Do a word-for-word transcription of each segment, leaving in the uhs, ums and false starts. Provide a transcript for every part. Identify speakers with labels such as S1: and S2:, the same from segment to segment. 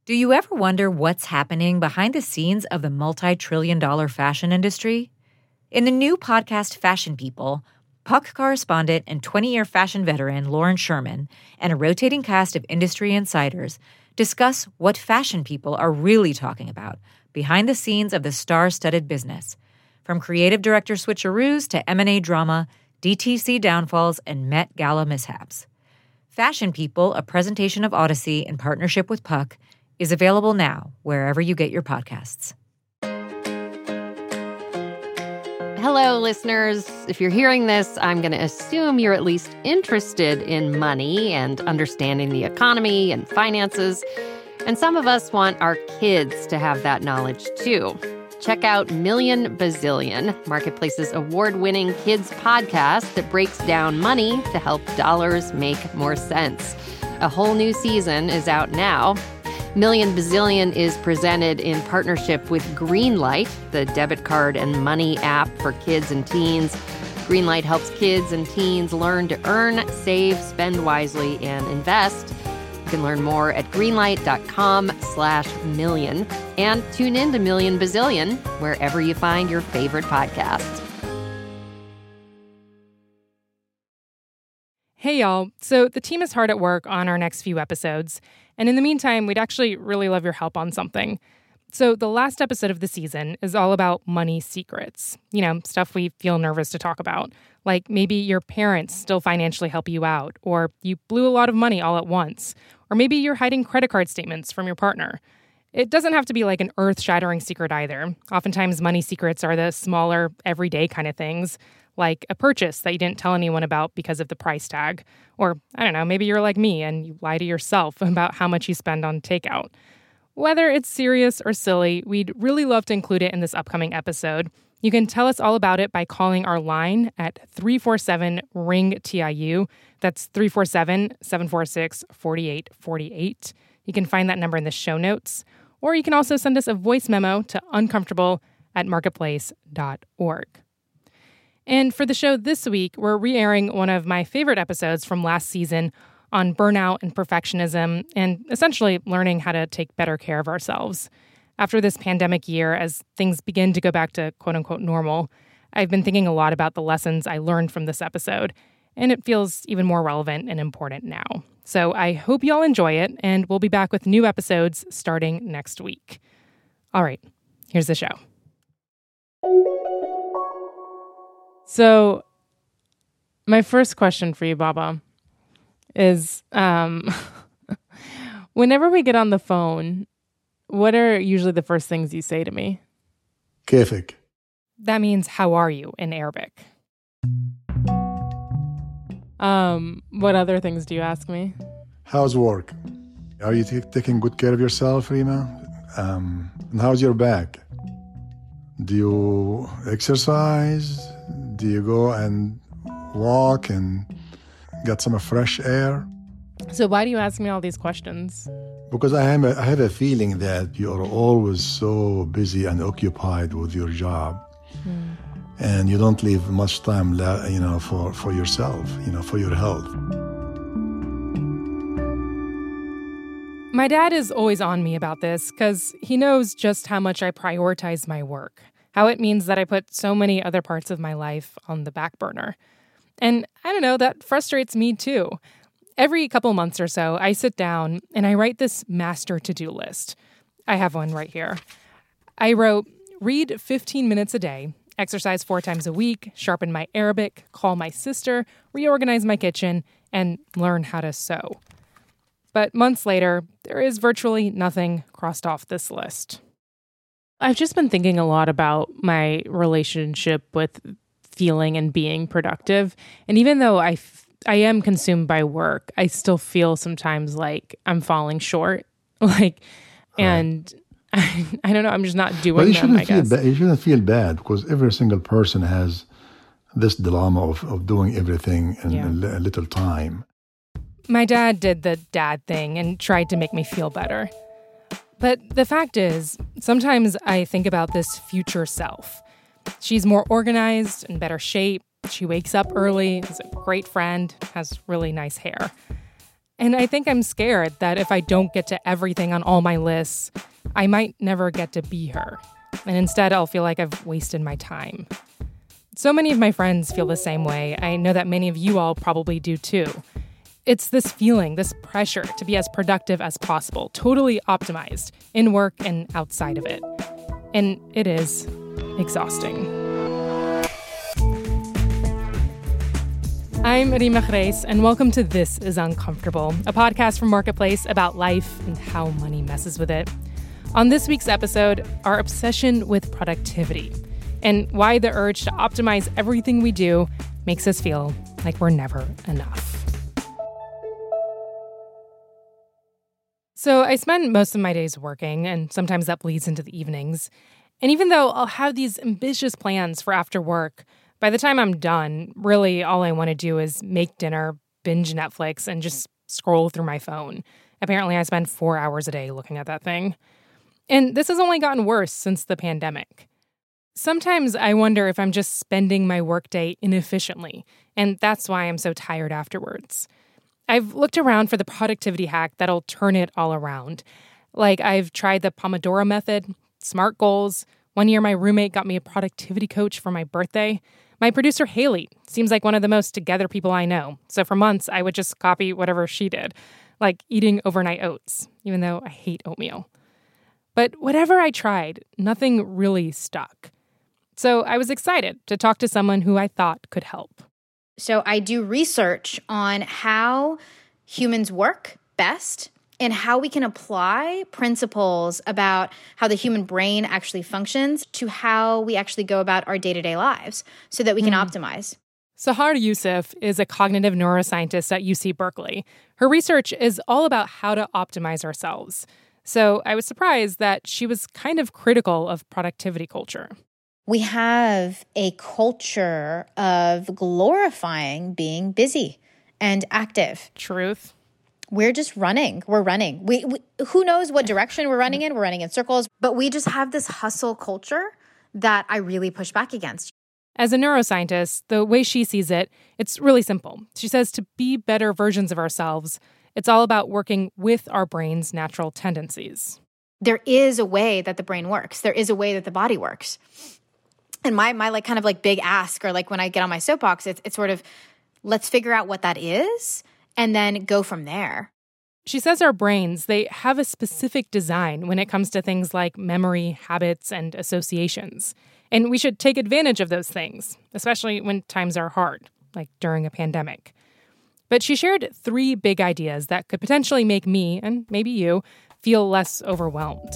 S1: Do you ever wonder what's happening behind the scenes of the multi-trillion dollar fashion industry? In the new podcast Fashion People, Puck correspondent and twenty-year fashion veteran Lauren Sherman and a rotating cast of industry insiders discuss what fashion people are really talking about behind the scenes of the star-studded business, from creative director switcheroos to M and A drama, D T C downfalls, and Met Gala mishaps. Fashion People, a presentation of Odyssey in partnership with Puck, is available now wherever you get your podcasts.
S2: Hello, listeners. If you're hearing this, I'm going to assume you're at least interested in money and understanding the economy and finances. And some of us want our kids to have that knowledge, too. Check out Million Bazillion, Marketplace's award-winning kids podcast that breaks down money to help dollars make more sense. A whole new season is out now. Million Bazillion is presented in partnership with Greenlight, the debit card and money app for kids and teens. Greenlight helps kids and teens learn to earn, save, spend wisely, and invest. You can learn more at greenlight.com slash million and tune in to Million Bazillion wherever you find your favorite podcasts.
S3: Hey, y'all. So the team is hard at work on our next few episodes. And in the meantime, we'd actually really love your help on something. So the last episode of the season is all about money secrets. You know, stuff we feel nervous to talk about. Like maybe your parents still financially help you out, or you blew a lot of money all at once, or maybe you're hiding credit card statements from your partner. It doesn't have to be like an earth-shattering secret either. Oftentimes, money secrets are the smaller, everyday kind of things, like a purchase that you didn't tell anyone about because of the price tag. Or, I don't know, maybe you're like me and you lie to yourself about how much you spend on takeout. Whether it's serious or silly, we'd really love to include it in this upcoming episode. You can tell us all about it by calling our line at three four seven, ring T I U. That's three four seven, seven four six, four eight four eight. You can find that number in the show notes. Or you can also send us a voice memo to uncomfortable at marketplace dot org. And for the show this week, we're re-airing one of my favorite episodes from last season on burnout and perfectionism and essentially learning how to take better care of ourselves. After this pandemic year, as things begin to go back to quote-unquote normal, I've been thinking a lot about the lessons I learned from this episode, and it feels even more relevant and important now. So I hope you all enjoy it, and we'll be back with new episodes starting next week. All right, here's the show. So, my first question for you, Baba, is um, whenever we get on the phone, what are usually the first things you say to me?
S4: Kefik.
S3: That means, how are you in Arabic? Um, what other things do you ask me?
S4: How's work? Are you t- taking good care of yourself, Rima? Um, and how's your back? Do you exercise? Do you go and walk and get some fresh air?
S3: So why do you ask me all these questions?
S4: Because I have a, I have a feeling that you are always so busy and occupied with your job. Hmm. And you don't leave much time, you know, for, for yourself, you know, for your health.
S3: My dad is always on me about this because he knows just how much I prioritize my work, how it means that I put so many other parts of my life on the back burner. And I don't know, that frustrates me too. Every couple months or so, I sit down and I write this master to-do list. I have one right here. I wrote, read fifteen minutes a day, exercise four times a week, sharpen my Arabic, call my sister, reorganize my kitchen, and learn how to sew. But months later, there is virtually nothing crossed off this list. I've just been thinking a lot about my relationship with feeling and being productive. And even though I, f- I am consumed by work, I still feel sometimes like I'm falling short. Like, right. and I, I don't know, I'm just not doing
S4: but you
S3: them, I
S4: feel
S3: guess.
S4: Ba- you shouldn't feel bad because every single person has this dilemma of, of doing everything in yeah. a, l- a little time.
S3: My dad did the dad thing and tried to make me feel better. But the fact is, sometimes I think about this future self. She's more organized, in better shape. She wakes up early, is a great friend, has really nice hair. And I think I'm scared that if I don't get to everything on all my lists, I might never get to be her. And instead, I'll feel like I've wasted my time. So many of my friends feel the same way. I know that many of you all probably do too. It's this feeling, this pressure to be as productive as possible, totally optimized in work and outside of it. And it is exhausting. I'm Rima Reis, and welcome to This is Uncomfortable, a podcast from Marketplace about life and how money messes with it. On this week's episode, our obsession with productivity and why the urge to optimize everything we do makes us feel like we're never enough. So I spend most of my days working, and sometimes that bleeds into the evenings. And even though I'll have these ambitious plans for after work, by the time I'm done, really all I want to do is make dinner, binge Netflix, and just scroll through my phone. Apparently, I spend four hours a day looking at that thing. And this has only gotten worse since the pandemic. Sometimes I wonder if I'm just spending my workday inefficiently, and that's why I'm so tired afterwards. I've looked around for the productivity hack that'll turn it all around. Like, I've tried the Pomodoro method, SMART goals. One year, my roommate got me a productivity coach for my birthday. My producer, Haley, seems like one of the most together people I know. So for months, I would just copy whatever she did, like eating overnight oats, even though I hate oatmeal. But whatever I tried, nothing really stuck. So I was excited to talk to someone who I thought could help.
S5: So I do research on how humans work best and how we can apply principles about how the human brain actually functions to how we actually go about our day-to-day lives so that we can mm. optimize.
S3: Sahar Yousef is a cognitive neuroscientist at U C Berkeley. Her research is all about how to optimize ourselves. So I was surprised that she was kind of critical of productivity culture.
S5: We have a culture of glorifying being busy and active.
S3: Truth.
S5: We're just running. We're running. We, we who knows what direction we're running in? We're running in circles. But we just have this hustle culture that I really push back against.
S3: As a neuroscientist, the way she sees it, it's really simple. She says to be better versions of ourselves, it's all about working with our brain's natural tendencies.
S5: There is a way that the brain works. There is a way that the body works. And my my like kind of like big ask, or like when I get on my soapbox, it's it's sort of, let's figure out what that is and then go from there.
S3: She says our brains, they have a specific design when it comes to things like memory, habits, and associations. And we should take advantage of those things, especially when times are hard, like during a pandemic. But she shared three big ideas that could potentially make me, and maybe you, feel less overwhelmed.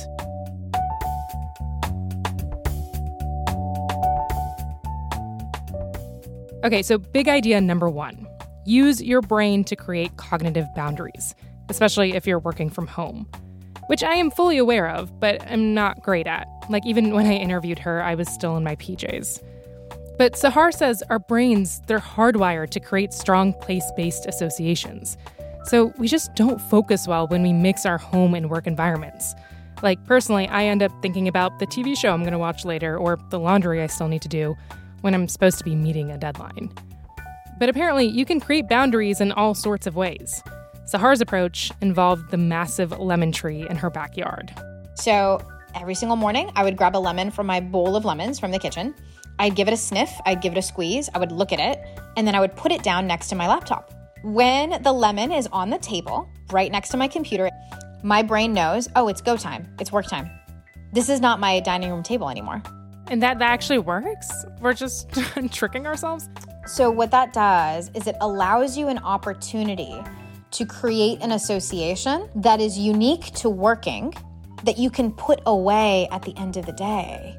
S3: Okay, so big idea number one. Use your brain to create cognitive boundaries, especially if you're working from home, which I am fully aware of, but I'm not great at. Like, even when I interviewed her, I was still in my P Js. But Sahar says our brains, they're hardwired to create strong place-based associations. So we just don't focus well when we mix our home and work environments. Like, personally, I end up thinking about the T V show I'm going to watch later or the laundry I still need to do when I'm supposed to be meeting a deadline. But apparently, you can create boundaries in all sorts of ways. Sahar's approach involved the massive lemon tree in her backyard.
S5: So every single morning, I would grab a lemon from my bowl of lemons from the kitchen. I'd give it a sniff, I'd give it a squeeze, I would look at it, and then I would put it down next to my laptop. When the lemon is on the table, right next to my computer, my brain knows, oh, it's go time, it's work time. This is not my dining room table anymore.
S3: And that, that actually works? We're just tricking ourselves?
S5: So what that does is it allows you an opportunity to create an association that is unique to working that you can put away at the end of the day.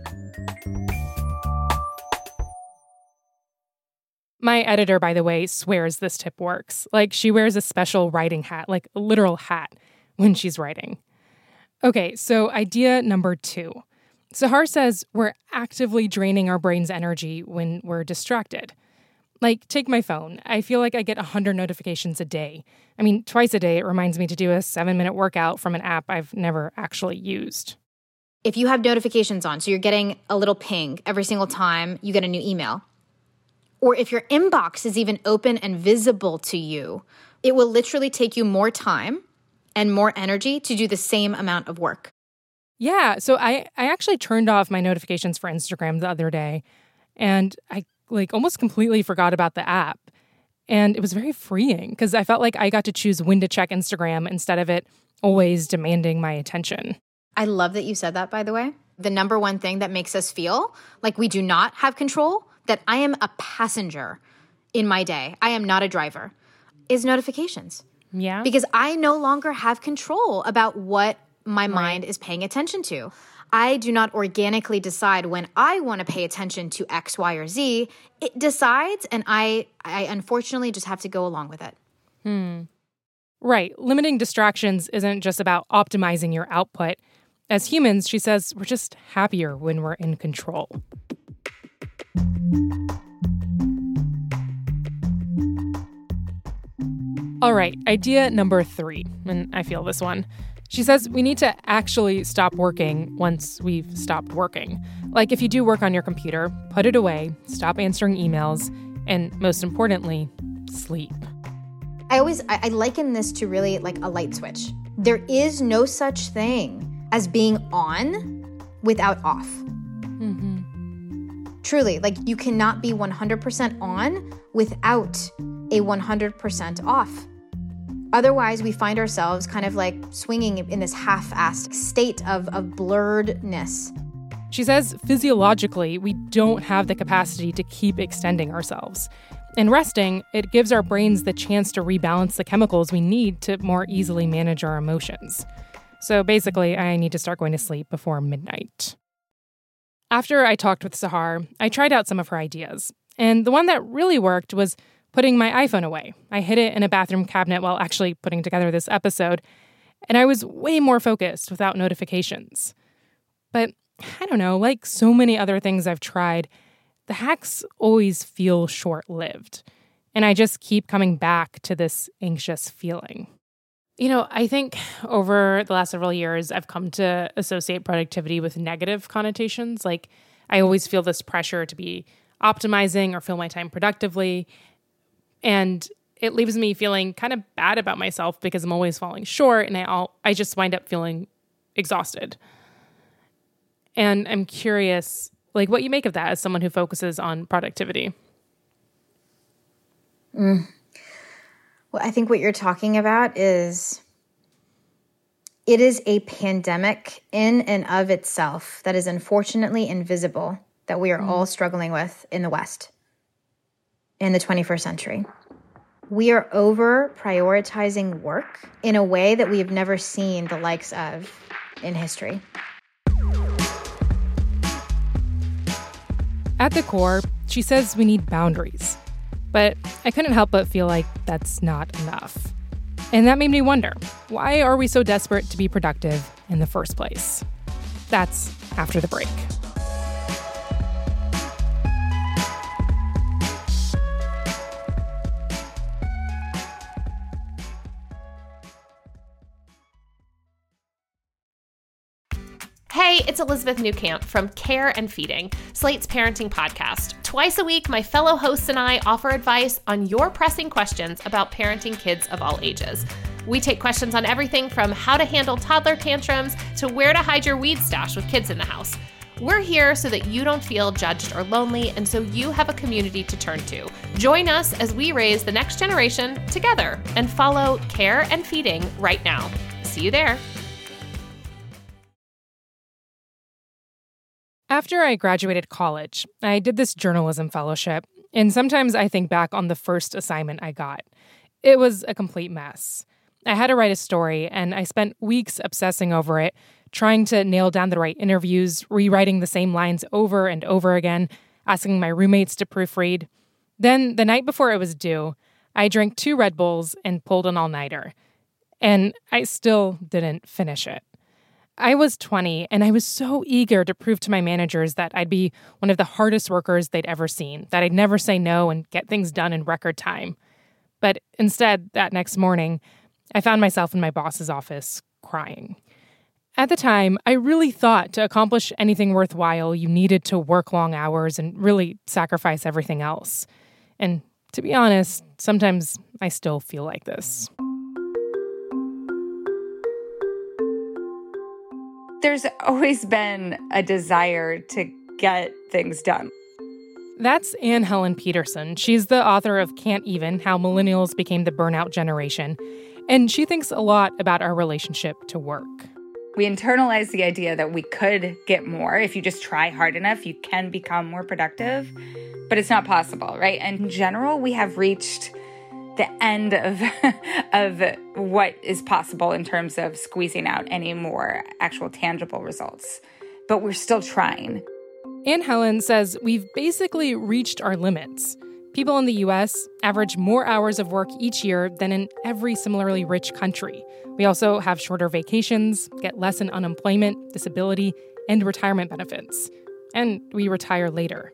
S3: My editor, by the way, swears this tip works. Like, she wears a special writing hat, like a literal hat, when she's writing. Okay, so idea number two. Sahar says we're actively draining our brain's energy when we're distracted. Like, take my phone. I feel like I get one hundred notifications a day. I mean, twice a day it reminds me to do a seven-minute workout from an app I've never actually used.
S5: If you have notifications on, so you're getting a little ping every single time you get a new email, or if your inbox is even open and visible to you It will literally take you more time and more energy to do the same amount of work.
S3: Yeah, so I, I actually turned off my notifications for Instagram the other day, and I like almost completely forgot about the app. And it was very freeing because I felt like I got to choose when to check Instagram instead of it always demanding my attention.
S5: I love that you said that, by the way. The number one thing that makes us feel like we do not have control, that I am a passenger in my day, I am not a driver, is notifications.
S3: Yeah.
S5: Because I no longer have control about what my right. mind is paying attention to. I do not organically decide when I want to pay attention to X, Y, or Z. It decides, and I, I unfortunately just have to go along with it.
S3: Hmm. Right. Limiting distractions isn't just about optimizing your output. As humans, she says, we're just happier when we're in control. All right, idea number three, and I feel this one. She says we need to actually stop working once we've stopped working. Like if you do work on your computer, put it away, stop answering emails, and most importantly, sleep.
S5: I always, I, I liken this to really like a light switch. There is no such thing as being on without off.
S3: Mm-hmm.
S5: Truly, like you cannot be one hundred percent on without a one hundred percent off. Otherwise, we find ourselves kind of like swinging in this half-assed state of, of blurredness.
S3: She says physiologically, we don't have the capacity to keep extending ourselves. In resting, it gives our brains the chance to rebalance the chemicals we need to more easily manage our emotions. So basically, I need to start going to sleep before midnight. After I talked with Sahar, I tried out some of her ideas. And the one that really worked was putting my iPhone away. I hid it in a bathroom cabinet while actually putting together this episode, and I was way more focused without notifications. But I don't know, like so many other things I've tried, the hacks always feel short-lived, and I just keep coming back to this anxious feeling. You know, I think over the last several years, I've come to associate productivity with negative connotations. Like, I always feel this pressure to be optimizing or fill my time productively. And it leaves me feeling kind of bad about myself because I'm always falling short and I all, I just wind up feeling exhausted. And I'm curious, like, what you make of that as someone who focuses on productivity.
S5: Mm. Well, I think what you're talking about is, it is a pandemic in and of itself that is unfortunately invisible that we are mm. all struggling with in the West. In the twenty-first century. We are over prioritizing work in a way that we have never seen the likes of in history.
S3: At the core, she says we need boundaries. But I couldn't help but feel like that's not enough. And that made me wonder, why are we so desperate to be productive in the first place? That's after the break.
S2: Hey, it's Elizabeth Newcamp from Care and Feeding, Slate's parenting podcast. Twice a week, my fellow hosts and I offer advice on your pressing questions about parenting kids of all ages. We take questions on everything from how to handle toddler tantrums to where to hide your weed stash with kids in the house. We're here so that you don't feel judged or lonely, and so you have a community to turn to. Join us as we raise the next generation together and follow Care and Feeding right now. See you there.
S3: After I graduated college, I did this journalism fellowship, and sometimes I think back on the first assignment I got. It was a complete mess. I had to write a story, and I spent weeks obsessing over it, trying to nail down the right interviews, rewriting the same lines over and over again, asking my roommates to proofread. Then, the night before it was due, I drank two Red Bulls and pulled an all-nighter. And I still didn't finish it. I was twenty, and I was so eager to prove to my managers that I'd be one of the hardest workers they'd ever seen, that I'd never say no and get things done in record time. But instead, that next morning, I found myself in my boss's office crying. At the time, I really thought to accomplish anything worthwhile, you needed to work long hours and really sacrifice everything else. And to be honest, sometimes I still feel like this.
S6: There's always been a desire to get things done.
S3: That's Anne Helen Peterson. She's the author of Can't Even: How Millennials Became the Burnout Generation. And she thinks a lot about our relationship to work.
S6: We internalize the idea that we could get more. If you just try hard enough, you can become more productive. But it's not possible, right? And in general, we have reached the end of, of what is possible in terms of squeezing out any more actual tangible results. But we're still trying.
S3: Anne Helen says we've basically reached our limits. People in the U S average more hours of work each year than in every similarly rich country. We also have shorter vacations, get less in unemployment, disability, and retirement benefits. And we retire later.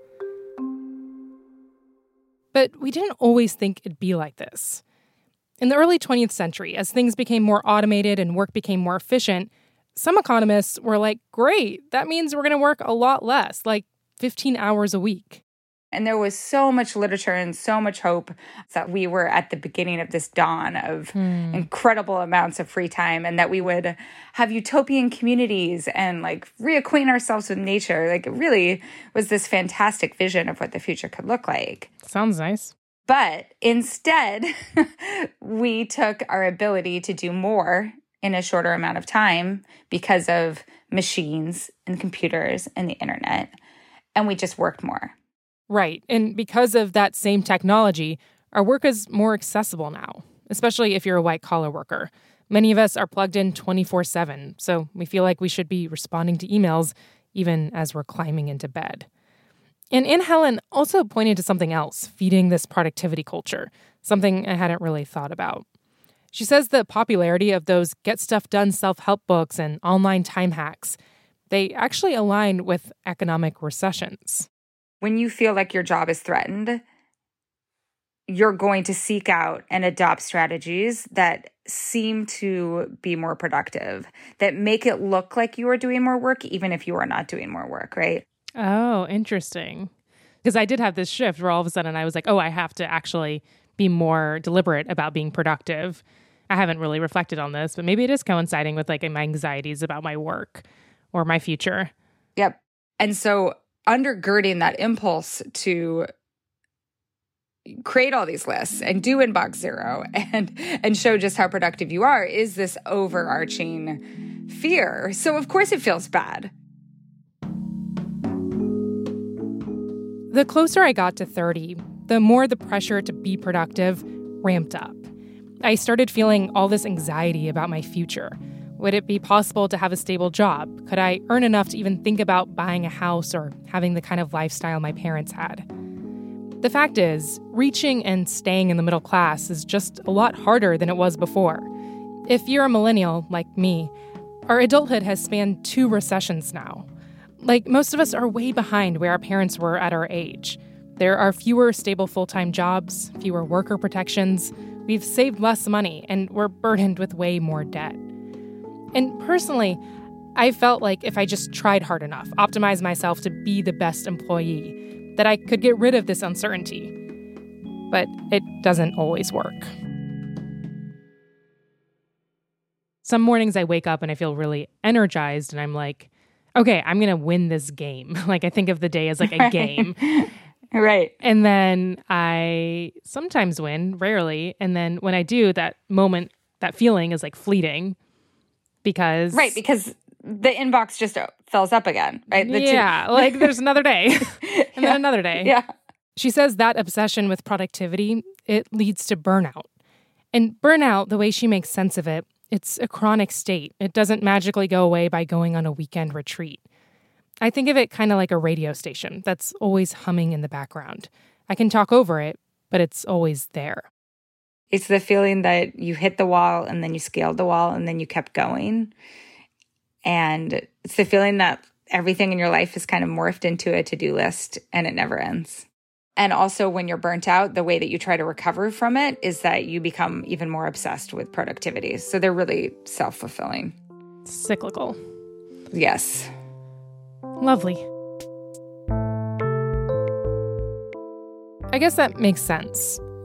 S3: But we didn't always think it'd be like this. In the early twentieth century, as things became more automated and work became more efficient, some economists were like, great, that means we're going to work a lot less, like fifteen hours a week.
S6: And there was so much literature and so much hope that we were at the beginning of this dawn of hmm. incredible amounts of free time, and that we would have utopian communities and like reacquaint ourselves with nature. Like it really was this fantastic vision of what the future could look like.
S3: Sounds nice.
S6: But instead, we took our ability to do more in a shorter amount of time because of machines and computers and the internet, and we just worked more.
S3: Right. And because of that same technology, our work is more accessible now, especially if you're a white-collar worker. Many of us are plugged in twenty-four seven, so we feel like we should be responding to emails even as we're climbing into bed. And Anne Helen also pointed to something else feeding this productivity culture, something I hadn't really thought about. She says the popularity of those get-stuff-done self-help books and online time hacks, they actually align with economic recessions.
S6: When you feel like your job is threatened, you're going to seek out and adopt strategies that seem to be more productive, that make it look like you are doing more work, even if you are not doing more work, right?
S3: Oh, interesting. Because I did have this shift where all of a sudden I was like, oh, I have to actually be more deliberate about being productive. I haven't really reflected on this, but maybe it is coinciding with like my anxieties about my work or my future.
S6: Yep. And so undergirding that impulse to create all these lists and do inbox zero and and show just how productive you are is this overarching fear. So of course it feels bad.
S3: The closer I got to thirty, the more the pressure to be productive ramped up. I started feeling all this anxiety about my future. Would it be possible to have a stable job? Could I earn enough to even think about buying a house or having the kind of lifestyle my parents had? The fact is, reaching and staying in the middle class is just a lot harder than it was before. If you're a millennial, like me, our adulthood has spanned two recessions now. Like, most of us are way behind where our parents were at our age. There are fewer stable full-time jobs, fewer worker protections, we've saved less money, and we're burdened with way more debt. And personally, I felt like if I just tried hard enough, optimized myself to be the best employee, that I could get rid of this uncertainty. But it doesn't always work. Some mornings I wake up and I feel really energized and I'm like, okay, I'm going to win this game. Like I think of the day as like a
S6: right.
S3: game.
S6: Right.
S3: And then I sometimes win, rarely. And then when I do, that moment, that feeling is like fleeting. Because
S6: right, because the inbox just fills up again, right? The
S3: yeah,
S6: two-
S3: like there's another day and
S6: yeah.
S3: then another day.
S6: Yeah.
S3: She says that obsession with productivity, it leads to burnout. And burnout, the way she makes sense of it, it's a chronic state. It doesn't magically go away by going on a weekend retreat. I think of it kind of like a radio station that's always humming in the background. I can talk over it, but it's always there.
S6: It's the feeling that you hit the wall and then you scaled the wall and then you kept going. And it's the feeling that everything in your life is kind of morphed into a to-do list and it never ends. And also when you're burnt out, the way that you try to recover from it is that you become even more obsessed with productivity. So they're really self-fulfilling.
S3: Cyclical.
S6: Yes.
S3: Lovely. I guess that makes sense.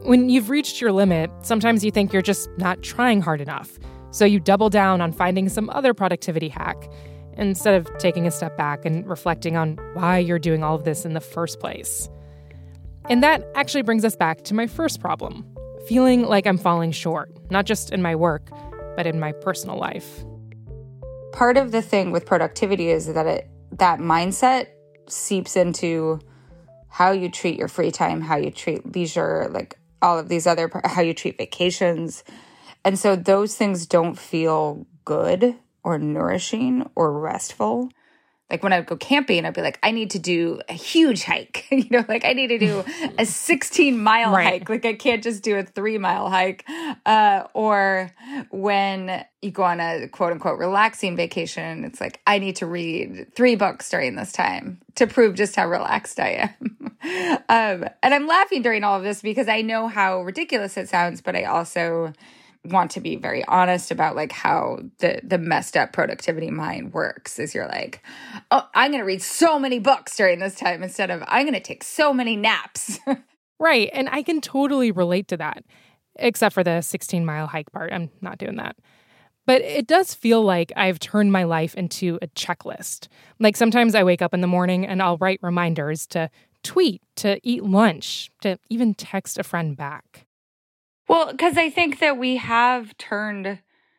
S3: When you've reached your limit, sometimes you think you're just not trying hard enough. So you double down on finding some other productivity hack instead of taking a step back and reflecting on why you're doing all of this in the first place. And that actually brings us back to my first problem, feeling like I'm falling short, not just in my work, but in my personal life.
S6: Part of the thing with productivity is that it that mindset seeps into how you treat your free time, how you treat leisure, like all of these other, how you treat vacations. And so those things don't feel good or nourishing or restful. Like when I would go camping, I'd be like, I need to do a huge hike. you know, like I need to do a sixteen mile
S3: right.
S6: hike. Like I can't just do a three mile hike. Uh, or when you go on a quote unquote relaxing vacation, it's like, I need to read three books during this time to prove just how relaxed I am. um, and I'm laughing during all of this because I know how ridiculous it sounds, but I also want to be very honest about like how the the messed up productivity mind works. Is you're like, oh, I'm going to read so many books during this time instead of I'm going to take so many naps.
S3: Right. And I can totally relate to that, except for the sixteen mile hike part. I'm not doing that. But it does feel like I've turned my life into a checklist. Like sometimes I wake up in the morning and I'll write reminders to tweet, to eat lunch, to even text a friend back.
S6: Well, because I think that we have turned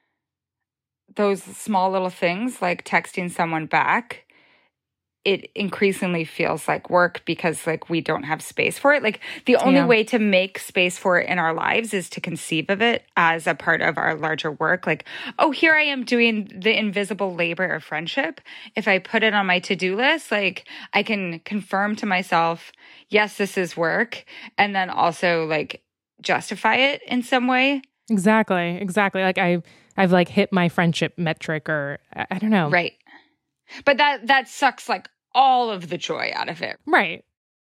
S6: those small little things like texting someone back, it increasingly feels like work because like we don't have space for it. Like the only
S3: yeah.
S6: way to make space for it in our lives is to conceive of it as a part of our larger work. Like, oh, here I am doing the invisible labor of friendship. If I put it on my to-do list, like I can confirm to myself, yes, this is work. And then also like justify it in some way.
S3: Exactly. Exactly. Like I, I've like hit my friendship metric or I, I don't know.
S6: Right. But that, that sucks like all of the joy out of it.
S3: Right.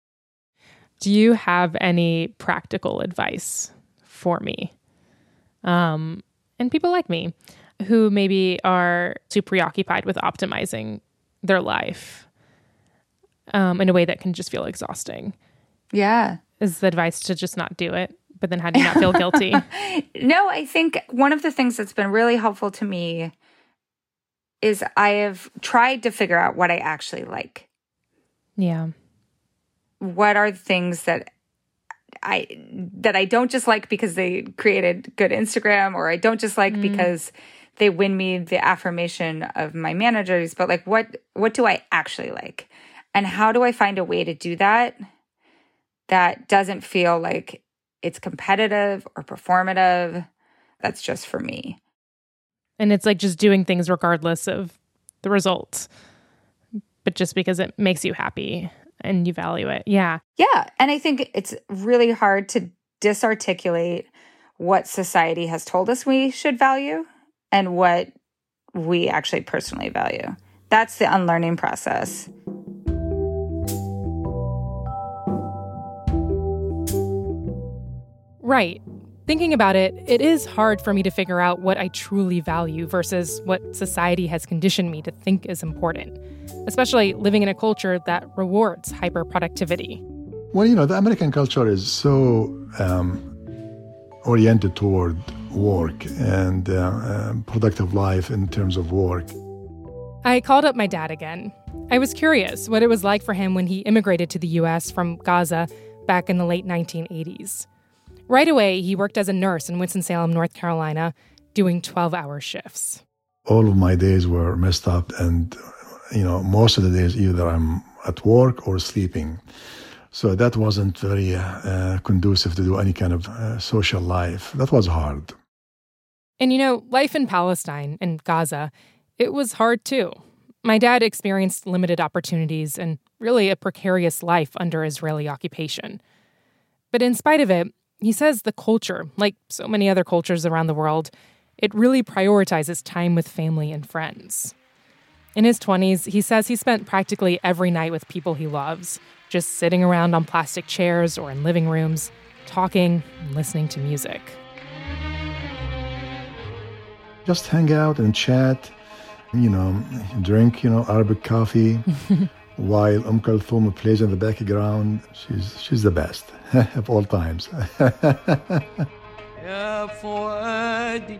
S3: Do you have any practical advice for me? Um, and people like me who maybe are too preoccupied with optimizing their life um, in a way that can just feel exhausting.
S6: Yeah.
S3: Is the advice to just not do it? But then how do you not feel guilty?
S6: No, I think one of the things that's been really helpful to me is I have tried to figure out what I actually like.
S3: Yeah.
S6: What are the things that I that I don't just like because they created good Instagram, or I don't just like mm. because they win me the affirmation of my managers, but like what what do I actually like? And how do I find a way to do that that doesn't feel like it's competitive or performative? That's just for me.
S3: And it's like just doing things regardless of the results, but just because it makes you happy and you value it. Yeah.
S6: Yeah. And I think it's really hard to disarticulate what society has told us we should value and what we actually personally value. That's the unlearning process.
S3: Right. Thinking about it, it is hard for me to figure out what I truly value versus what society has conditioned me to think is important, especially living in a culture that rewards hyperproductivity.
S4: Well, you know, the American culture is so um, oriented toward work and uh, um, productive life in terms of work.
S3: I called up my dad again. I was curious what it was like for him when he immigrated to the U S from Gaza back in the late nineteen eighties. Right away, he worked as a nurse in Winston-Salem, North Carolina, doing twelve-hour shifts.
S4: All of my days were messed up, and, you know, most of the days either I'm at work or sleeping. So that wasn't very uh, conducive to do any kind of uh, social life. That was hard.
S3: And, you know, life in Palestine and Gaza, it was hard too. My dad experienced limited opportunities and really a precarious life under Israeli occupation. But in spite of it, he says the culture, like so many other cultures around the world, it really prioritizes time with family and friends. In his twenties, he says he spent practically every night with people he loves, just sitting around on plastic chairs or in living rooms, talking and listening to music.
S4: Just hang out and chat, you know, drink, you know, Arabic coffee, while Umm Kulthum plays in the background. She's she's the best of all times.
S7: يا فؤادي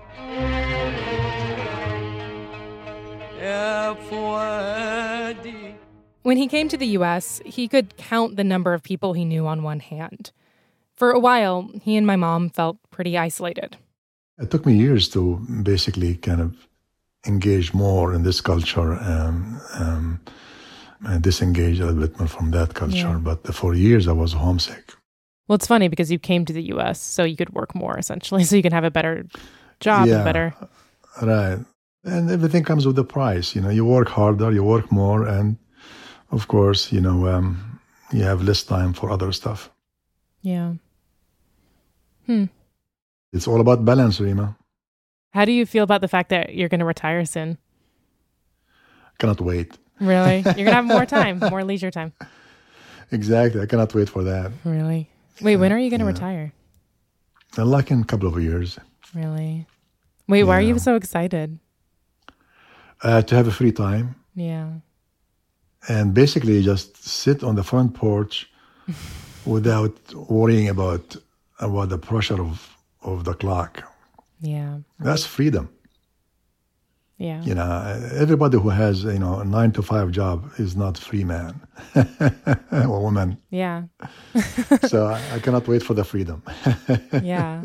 S7: يا فؤادي.
S3: When he came to the U S, he could count the number of people he knew on one hand. For a while, he and my mom felt pretty isolated.
S4: It took me years to basically kind of engage more in this culture um, um, and disengage a little bit more from that culture. Yeah. But for years, I was homesick.
S3: Well, it's funny because you came to the U S so you could work more, essentially, so you can have a better job
S4: yeah,
S3: and better.
S4: Right. And everything comes with a price. You know, you work harder, you work more, and of course, you know, um, you have less time for other stuff.
S3: Yeah. Hmm.
S4: It's all about balance, Rima.
S3: How do you feel about the fact that you're going to retire soon?
S4: Cannot wait.
S3: Really? You're going to have more time, more leisure time.
S4: Exactly. I cannot wait for that.
S3: Really? Wait, when are you going to
S4: yeah.
S3: retire?
S4: Like in a couple of years.
S3: Really? Wait, why yeah. are you so excited?
S4: Uh, to have a free time.
S3: Yeah.
S4: And basically just sit on the front porch without worrying about about the pressure of, of the clock.
S3: Yeah.
S4: That's freedom.
S3: Yeah.
S4: You know, everybody who has, you know, a nine to five job is not free man or woman.
S3: Yeah.
S4: So I, I cannot wait for the freedom.
S3: Yeah.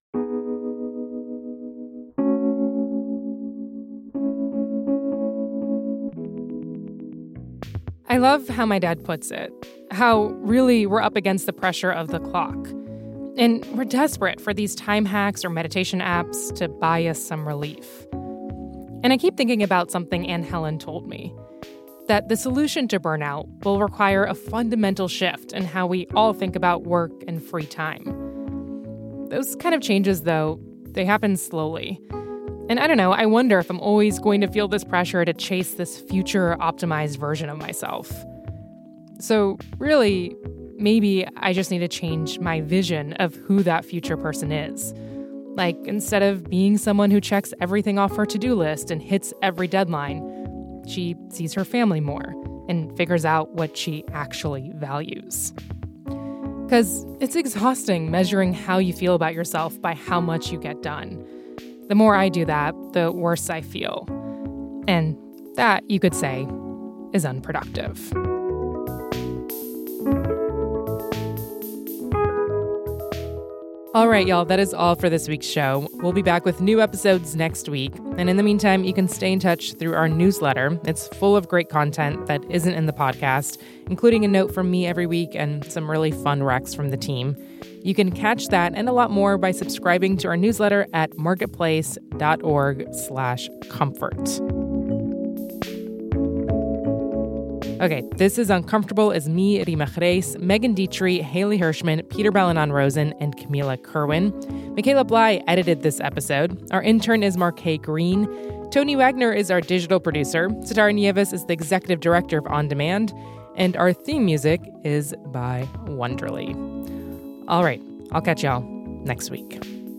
S3: I love how my dad puts it, how really we're up against the pressure of the clock. And we're desperate for these time hacks or meditation apps to buy us some relief. And I keep thinking about something Anne Helen told me, that the solution to burnout will require a fundamental shift in how we all think about work and free time. Those kind of changes, though, they happen slowly. And I don't know, I wonder if I'm always going to feel this pressure to chase this future-optimized version of myself. So really, maybe I just need to change my vision of who that future person is. Like, instead of being someone who checks everything off her to-do list and hits every deadline, she sees her family more and figures out what she actually values. Because it's exhausting measuring how you feel about yourself by how much you get done. The more I do that, the worse I feel. And that, you could say, is unproductive. All right, y'all, that is all for this week's show. We'll be back with new episodes next week. And in the meantime, you can stay in touch through our newsletter. It's full of great content that isn't in the podcast, including a note from me every week and some really fun recs from the team. You can catch that and a lot more by subscribing to our newsletter at marketplace.org slash comfort. Okay, this is Uncomfortable as me, Rima Chreis, Megan Dietrich, Haley Hirschman, Peter Balanon-Rosen, and Camila Kerwin. Michaela Bly edited this episode. Our intern is Marquet Green. Tony Wagner is our digital producer. Sitara Nieves is the executive director of On Demand. And our theme music is by Wonderly. All right, I'll catch y'all next week.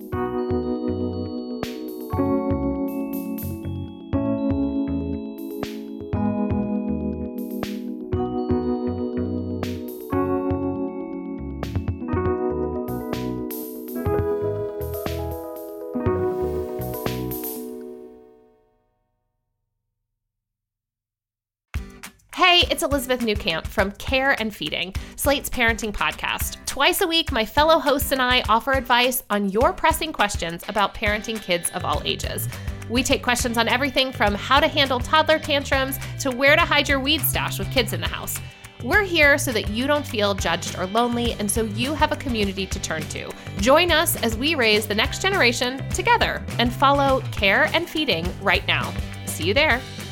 S8: Hey, it's Elizabeth Newcamp from Care and Feeding, Slate's parenting podcast. Twice a week, my fellow hosts and I offer advice on your pressing questions about parenting kids of all ages. We take questions on everything from how to handle toddler tantrums to where to hide your weed stash with kids in the house. We're here so that you don't feel judged or lonely, and so you have a community to turn to. Join us as we raise the next generation together and follow Care and Feeding right now. See you there.